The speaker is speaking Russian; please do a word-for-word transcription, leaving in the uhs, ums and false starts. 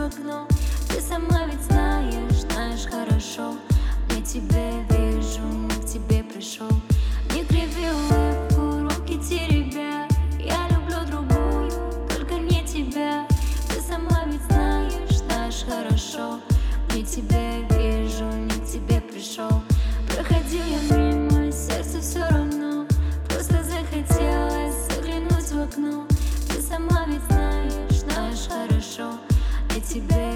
окно. Ты сама ведь знаешь, знаешь хорошо. Не тебя вижу, не к тебе пришел. Не криви улыбку, руки теребя. Я люблю другую, только не тебя. Ты сама ведь знаешь, знаешь хорошо. Не тебя вижу, не к тебе пришел. Проходил я мимо, сердце все равно. Просто захотелось заглянуть в окно. Ты сама ведь знаешь, знаешь хорошо. Я тебя